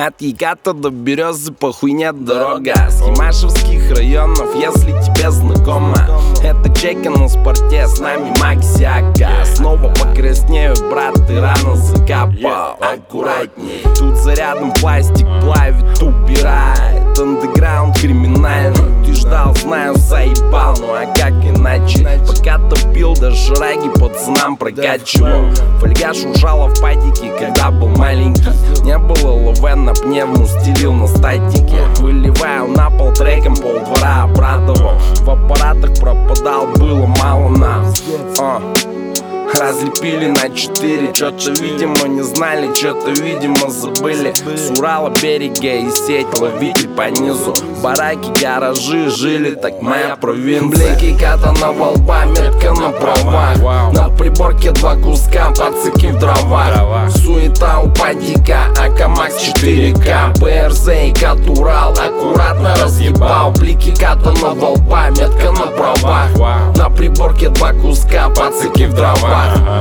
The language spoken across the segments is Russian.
От Еката до Березы похуй нет дорога. С Химашевских районов, если тебе знакомо, это чеки на спорте, с нами Максиака. Снова покраснею, брат, ты рано закапал. Аккуратней, тут за рядом пластик плавит, убирает. Андеграунд криминальный, ты ждал, знаю, заебал. Ну а как иначе? Пока топил, даже шраги пацанам прокачивал. Фольга шуршала в падике, когда был маленький. Не было ЛВ на пневму, стелил на статике. Выливаю на пол треком, полдвора обрадовал. В аппаратах пропадал, было мало нас. Разлепили на 4, чё-то, видимо, не знали, чё-то, видимо, забыли. С Урала берега и сеть ловили по низу. Бараки, гаражи, жили, так моя провинция. Блики катана во лба, метка на правах. На приборке 2 куска, пацаки в дровах. Суета у падика, АК-Макс 4К. ПРЗ и Кат-Урал, аккуратно разъебал. Блики катана во лба, метка на правах. На приборке 2 куска, пацаки в дровах.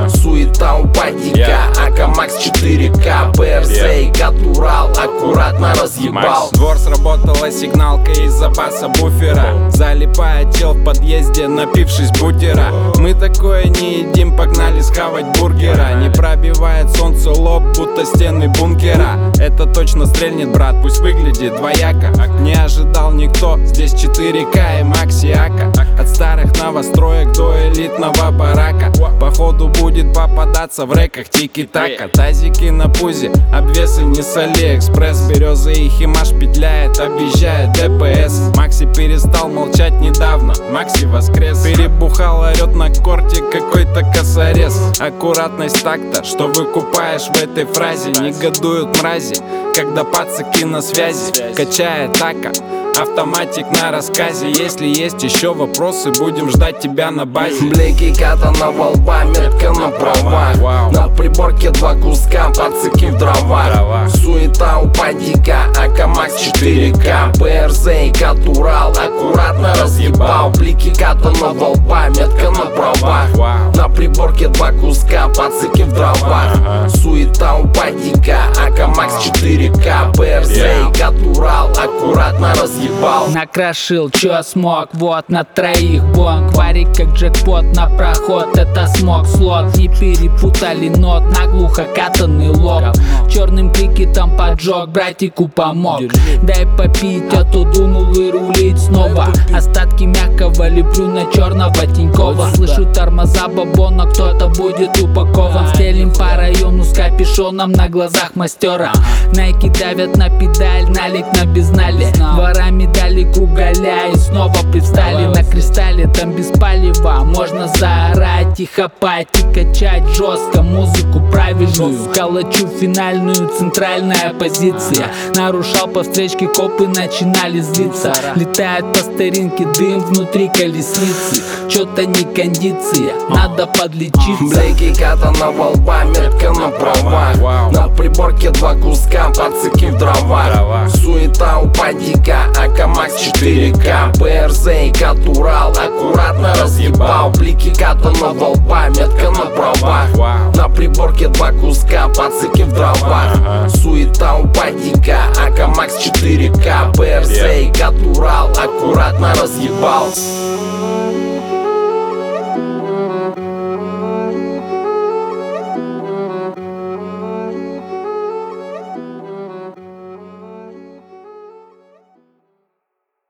Суета у падика, АК-Макс 4К. ПРЗ и Кат-Урал, аккуратно разъебал. Двор сработала сигналка из-за баса буфера. Залипает чел в подъезде, напившись бутера. Мы такое не едим, погнали схавать бургера. Не пробивает солнце лоб, будто стены бункера. Это точно стрельнет, брат, пусть выглядит двояко. Не ожидал никто, здесь 4К и Максиака. От старых новостроек до элитного барака. Походу будет попадаться в рэках тики-така. Тазики на пузе, обвесы не с Алиэкспресс. Березы и Химаш петляет, объезжает ДПС. Макси перестал молчать недавно, Макси воскрес. Перебухал, орет на корте какой-то косорез. Аккуратность такта, что выкупаешь в этой фразе. Негодуют мрази, когда пацаки на связи. Качает така, автоматик на рассказе. Если есть еще вопросы, будем ждать тебя на базе. Блики катана во лба, метка на правах. На приборке 2 куска, пацаки в дровах. Суета у падика, АК-Макс 4К. ПРЗ и Кат-Урал, аккуратно разъебал. Блики катана во лба, метка на правах. На приборке 2 куска, пацаки в дровах. Суета у падика, АК-Макс 4К. ПРЗ и Кат-Урал, аккуратно разъебал. Накрошил, чё смог, вот на троих бонг. Варик как джекпот на проход, это смог слот. Не перепутали нот, наглухо катанный лоб. Черным крикетом поджег, братику помог. Дай попить, а то думал вырулить снова. Остатки мягкого леплю на черного Тинькова. Слышу тормоза бабона, кто-то будет упакован. Стелим по району с капюшоном на глазах мастера. Найки давят на педаль, налик на безнале. Ворами дали кругаля и снова привстали на кристалле. Там без палева можно заорать и хапать и качать жестко музыку правильную. Калачу финальную, центральная позиция. Нарушал по встречке, копы начинали злиться. Летает по старинке дым внутри колесницы. Чё-то не кондиция, надо подлечиться. Блики катана во лба, метка на правах. На приборке 2 куска, пацаки в дровах. Суета у падика, АК-Макс 4К. ПРЗ и Кат-Урал, аккуратно разъебал. Блики катана во лба, метка на правах. На приборке 2 куска, пацаки в дровах. Суета у падика, АК-Макс 4К. ПРЗ и Кат-Урал, аккуратно разъебал.